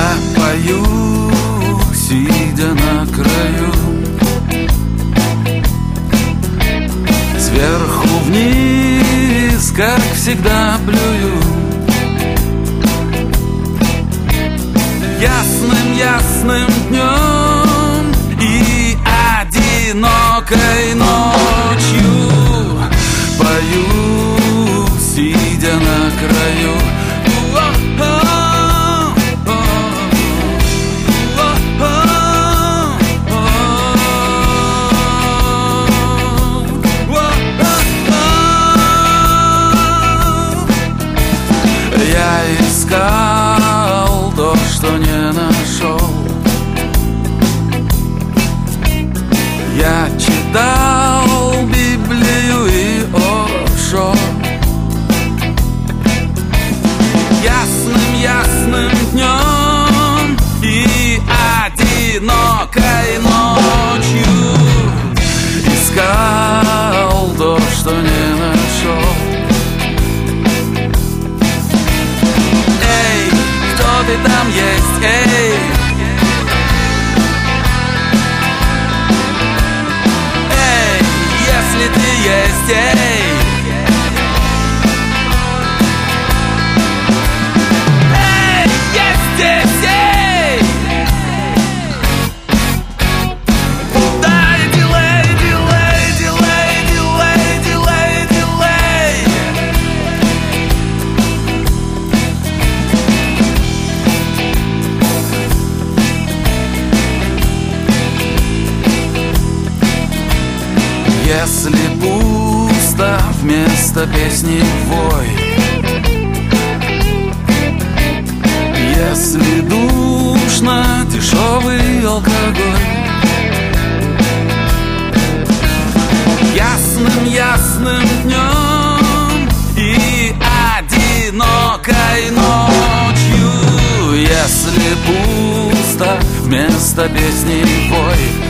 Я пою, сидя на краю, сверху вниз, как всегда, плюю. Ясным днем и одинокой ночью пою, сидя на краю. Я искал то, что не нашел. Я читал Библию и Ошо. Ясным днем и одинокой ночью искал то, что не нашел. Эй, кто ты там есть, эй? Эй, если ты есть, эй? Эй, есть здесь, эй? Дай дилей, дилей, дилей, дилей, дилей, дилей. Если пусто, вместо песни вой. Если душно, дешевый алкоголь. Ясным днем и одинокой ночью. Если пусто, вместо песни вой.